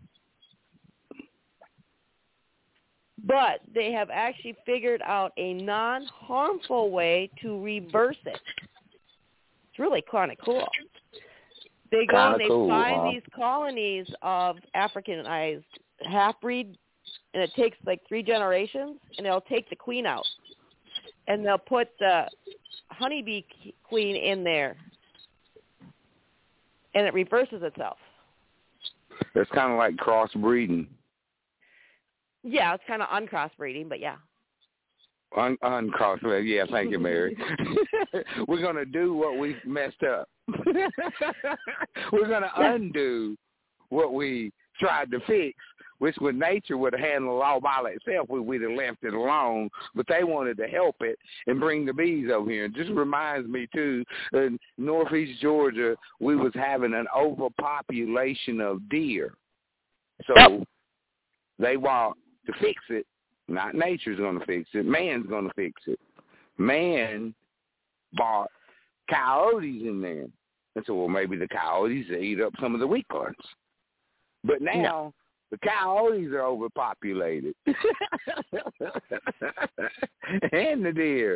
But they have actually figured out a non-harmful way to reverse it. It's really kind of cool. They go Kinda and they cool, find huh? these colonies of Africanized half-breed, and it takes like three generations, and they'll take the queen out. And they'll put the honeybee queen in there, and it reverses itself. It's kind of like crossbreeding. Yeah, it's kind of uncrossbreeding, but yeah. Un- uncrossbreeding. Yeah, thank you, Mary. We're going to do what we messed up. We're going to Yeah. undo what we tried to fix, which would nature would have handled all by itself if we'd have left it alone, but they wanted to help it and bring the bees over here. It just reminds me, too, in northeast Georgia, we was having an overpopulation of deer. So Yep. they want to fix it. Not nature's going to fix it. Man's going to fix it. Man bought coyotes in there. And so, well, maybe the coyotes eat up some of the weak ones. But now No. the coyotes are overpopulated. And the deer.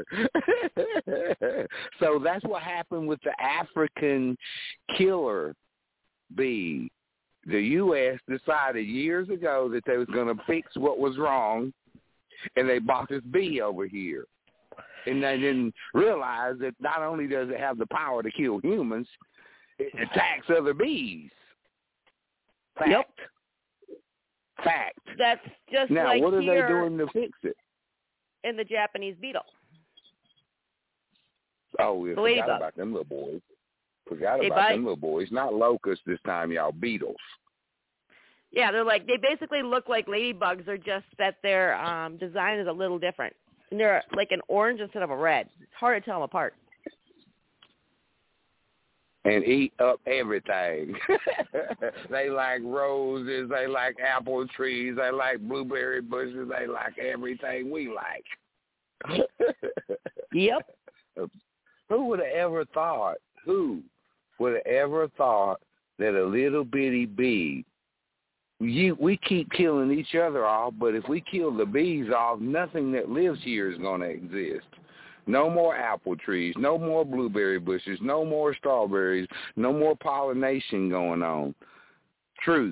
So that's what happened with the African killer bee. The U S decided years ago that they was going to fix what was wrong, and they bought this bee over here. And they didn't realize that not only does it have the power to kill humans, it attacks other bees. Fact. Yep. Fact. That's just Now, like what are here they doing to fix it? in the Japanese beetle. Oh, we The forgot ladybug. about them little boys. Forgot They about bite. them little boys. Not locusts this time, y'all. Beetles. Yeah, they're like, they basically look like ladybugs. They're just that their um, design is a little different. And they're like an orange instead of a red. It's hard to tell them apart. And eat up everything. They like roses. They like apple trees. They like blueberry bushes. They like everything we like. Yep. Who would have ever thought, who would have ever thought that a little bitty bee, you, we keep killing each other off, but if we kill the bees off, nothing that lives here is going to exist. No more apple trees, no more blueberry bushes, no more strawberries, no more pollination going on. Truth.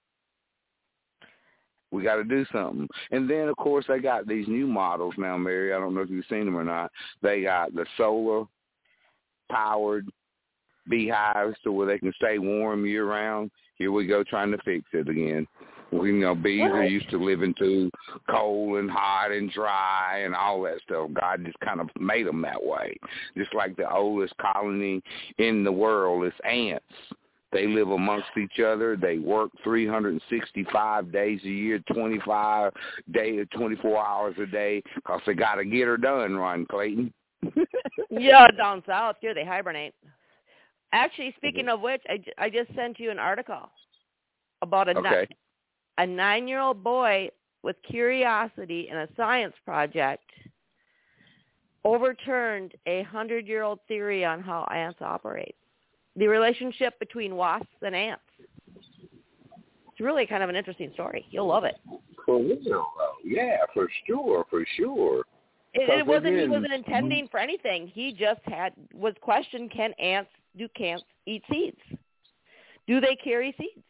We got to do something. And then, of course, they got these new models now, Mary. I don't know if you've seen them or not. They got the solar-powered beehives to where they can stay warm year-round. Here we go trying to fix it again. We, you know, bees are used to living through cold and hot and dry and all that stuff. God just kind of made them that way. Just like the oldest colony in the world is ants. They live amongst each other. They work three hundred sixty-five days a year, twenty-five day, twenty-four hours a day, because they got to get her done, Ron Clayton. Yeah, down south here they hibernate. Actually, speaking of which, I, I just sent you an article about a Okay. ni- a nine-year-old boy with curiosity in a science project overturned a hundred-year-old theory on how ants operate. The relationship between wasps and ants. It's really kind of an interesting story. You'll love it. For real, yeah, for sure, for sure. It, So it wasn't. He again- wasn't intending for anything. He just had was questioned: Can ants do ants eat seeds? Do they carry seeds?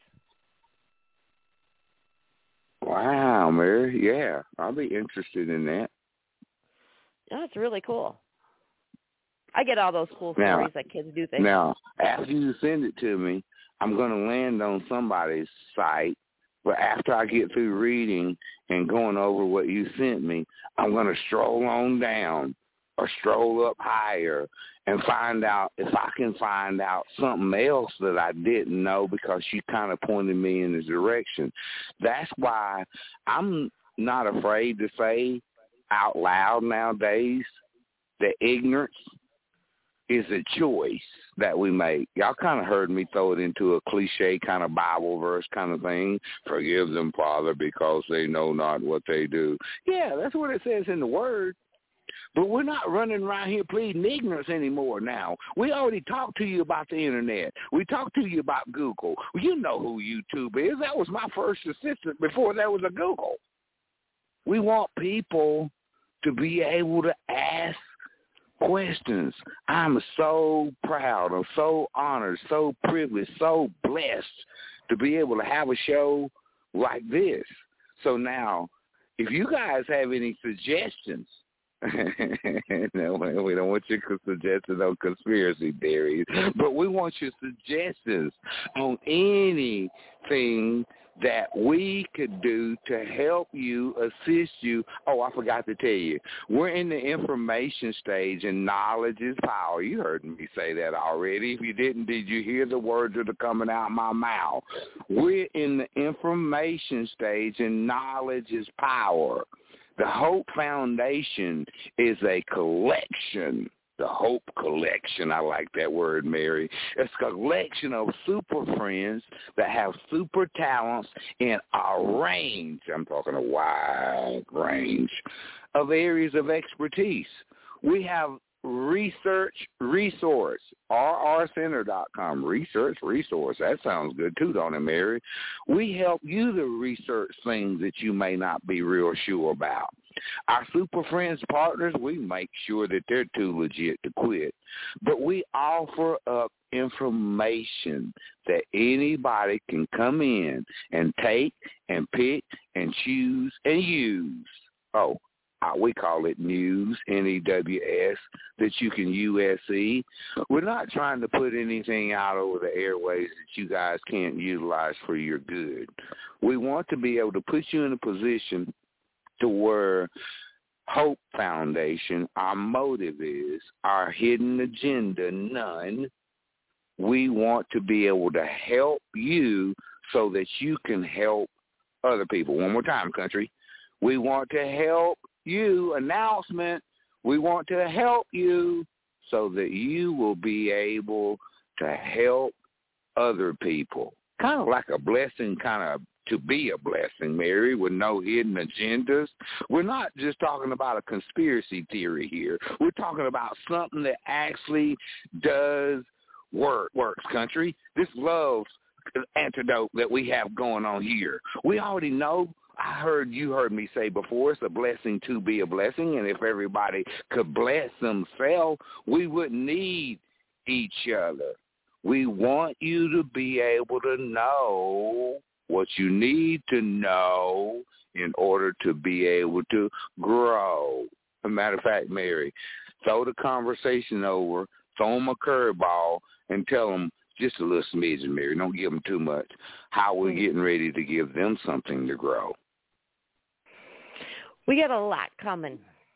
Wow, Mary. Yeah, I'll be interested in that. That's really cool. I get all those cool Now, stories that kids do things. Now, after you send it to me, I'm going to land on somebody's site. But after I get through reading and going over what you sent me, I'm going to stroll on down or stroll up higher and find out if I can find out something else that I didn't know because you kind of pointed me in the direction. That's why I'm not afraid to say out loud nowadays that ignorance is a choice that we make. Y'all kind of heard me throw it into a cliche kind of Bible verse kind of thing. Forgive them, Father, because they know not what they do. Yeah, that's what it says in the Word. But we're not running around here pleading ignorance anymore now. We already talked to you about the Internet. We talked to you about Google. You know who YouTube is. That was my first assistant before there was a Google. We want people to be able to ask questions. I'm so proud. I'm so honored, so privileged, so blessed to be able to have a show like this. So now, if you guys have any suggestions, no, we don't want your suggestions on conspiracy theories, but we want your suggestions on anything that we could do to help you, assist you. Oh, I forgot to tell you, we're in the information stage, and knowledge is power. You heard me say that already. If you didn't, did you hear the words that are coming out of my mouth? We're in the information stage, and knowledge is power. The Hope Foundation is a collection. The Hope Collection, I like that word, Mary. It's a collection of super friends that have super talents in a range, I'm talking a wide range, of areas of expertise. We have research resource, r r center dot com, research resource. That sounds good too, don't it, Mary? We help you to research things that you may not be real sure about. Our Super Friends partners, we make sure that they're too legit to quit. But we offer up information that anybody can come in and take and pick and choose and use. Oh, Uh, we call it news, N E W S, that you can U S E. We're not trying to put anything out over the airways that you guys can't utilize for your good. We want to be able to put you in a position to where Hope Foundation, our motive is, our hidden agenda, none. We want to be able to help you so that you can help other people. One more time, country. We want to help you, announcement, we want to help you so that you will be able to help other people. Kind of like a blessing, kind of to be a blessing, Mary, with no hidden agendas. We're not just talking about a conspiracy theory here. We're talking about something that actually does work, works, country. This love antidote that we have going on here. We already know. I heard you heard me say before, it's a blessing to be a blessing, and if everybody could bless themselves, we wouldn't need each other. We want you to be able to know what you need to know in order to be able to grow. As a matter of fact, Mary, throw the conversation over, throw them a curveball, and tell them just a little smidgen, Mary. Don't give them too much. How we're getting ready to give them something to grow. We got a lot coming.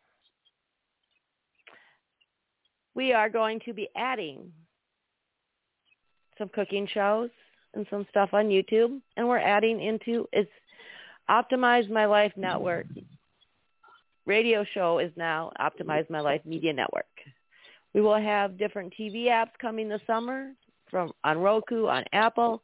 We are going to be adding some cooking shows and some stuff on YouTube, and we're adding into it's Optimize My Life Network. Radio show is now Optimize My Life Media Network. We will have different T V apps coming this summer from on Roku, on Apple.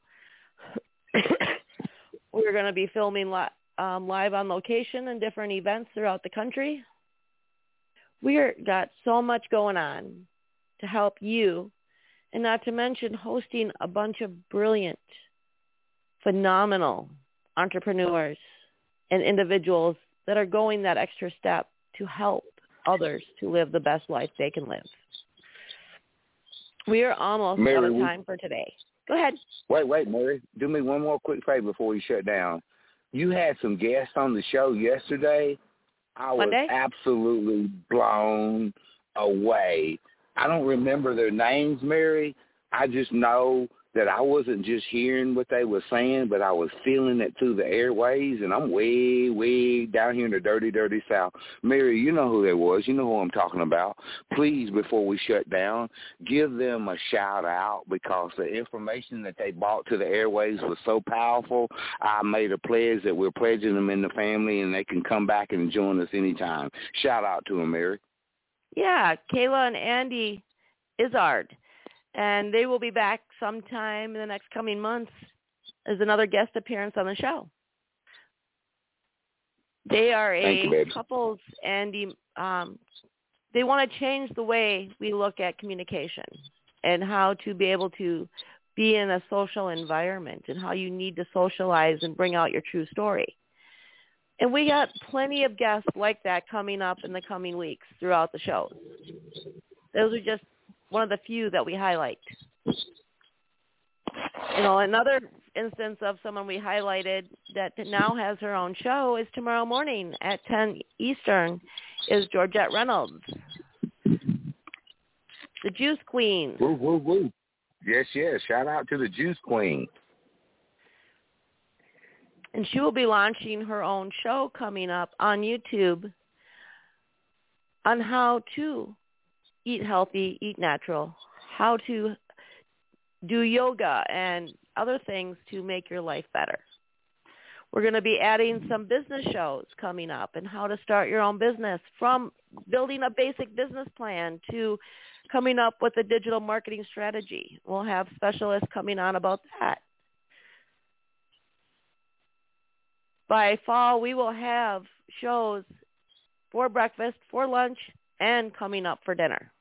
We're going to be filming li- um, live on location and different events throughout the country. We've got so much going on to help you, and not to mention hosting a bunch of brilliant, phenomenal entrepreneurs and individuals that are going that extra step to help others to live the best life they can live. We are almost Mary, out of time for today. Go ahead. Wait, wait, Mary. Do me one more quick favor before we shut down. You had some guests on the show yesterday I was Monday? absolutely blown away. I don't remember their names, Mary. I just know that I wasn't just hearing what they were saying, but I was feeling it through the airways, and I'm way, way down here in the dirty, dirty South. Mary, you know who that was. You know who I'm talking about. Please, before we shut down, give them a shout-out because the information that they brought to the airways was so powerful. I made a pledge that we're pledging them in the family, and they can come back and join us anytime. Shout-out to them, Mary. Yeah, Kayla and Andy Izzard. And they will be back sometime in the next coming months as another guest appearance on the show. They are a you, couples, and um, they want to change the way we look at communication and how to be able to be in a social environment and how you need to socialize and bring out your true story. And we got plenty of guests like that coming up in the coming weeks throughout the shows. Those are just one of the few that we highlight. You know, another instance of someone we highlighted that now has her own show is tomorrow morning at ten Eastern is Georgette Reynolds, the Juice Queen. Woo, woo, woo. Yes, yes. Shout out to the Juice Queen. And she will be launching her own show coming up on YouTube on how to eat healthy, eat natural, how to do yoga and other things to make your life better. We're going to be adding some business shows coming up and how to start your own business, from building a basic business plan to coming up with a digital marketing strategy. We'll have specialists coming on about that. By fall, we will have shows for breakfast, for lunch, and coming up for dinner.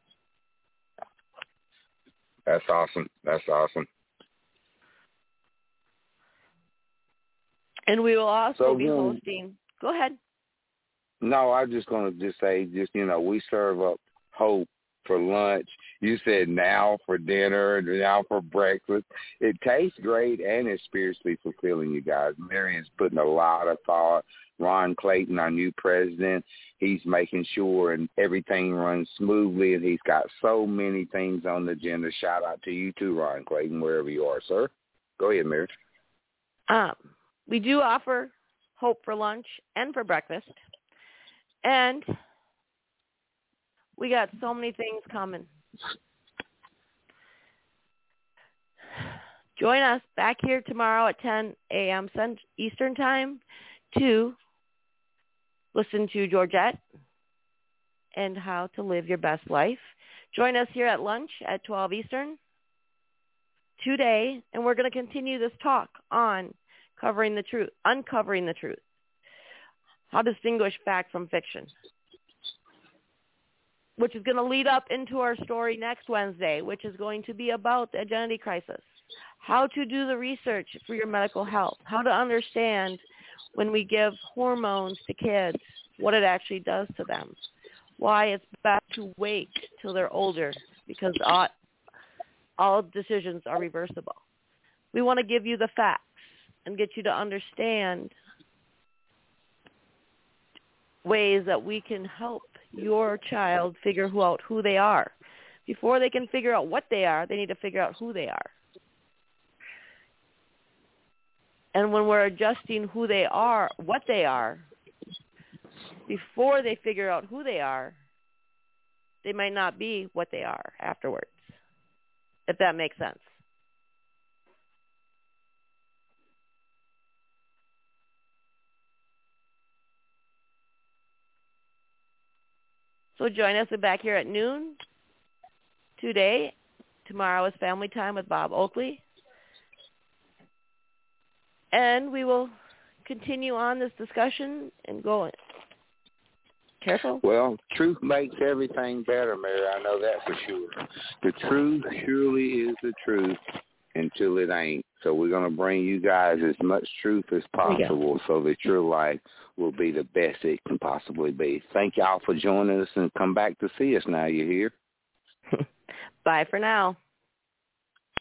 That's awesome. That's awesome. And we will also so, be hosting. Go ahead. No, I'm just going to just say, just, you know, we serve up hope for lunch. You said now for dinner, now for breakfast. It tastes great and it's spiritually fulfilling, you guys. Marion's putting a lot of thought. Ron Clayton, our new president, he's making sure and everything runs smoothly, and he's got so many things on the agenda. Shout out to you too, Ron Clayton, wherever you are, sir. Go ahead, Mary. Um, we do offer hope for lunch and for breakfast, and we got so many things coming. Join us back here tomorrow at ten a.m. Eastern Time to listen to Georgette and how to live your best life. Join us here at lunch at twelve Eastern today, and we're going to continue this talk on covering the truth, uncovering the truth, how to distinguish fact from fiction, which is going to lead up into our story next Wednesday, which is going to be about the identity crisis, how to do the research for your medical health, how to understand when we give hormones to kids, what it actually does to them, why it's best to wait till they're older, because all, all decisions are reversible. We want to give you the facts and get you to understand ways that we can help your child figure out who they are. Before they can figure out what they are, they need to figure out who they are. And when we're adjusting who they are, what they are, before they figure out who they are, they might not be what they are afterwards, if that makes sense. So join us back here at noon today. Tomorrow is Family Time with Bob Oakley. And we will continue on this discussion and go. Careful. Well, truth makes everything better, Mary. I know that for sure. The truth surely is the truth until it ain't. So we're going to bring you guys as much truth as possible so that your life will be the best it can possibly be. Thank y'all for joining us, and come back to see us now you're here. Bye for now.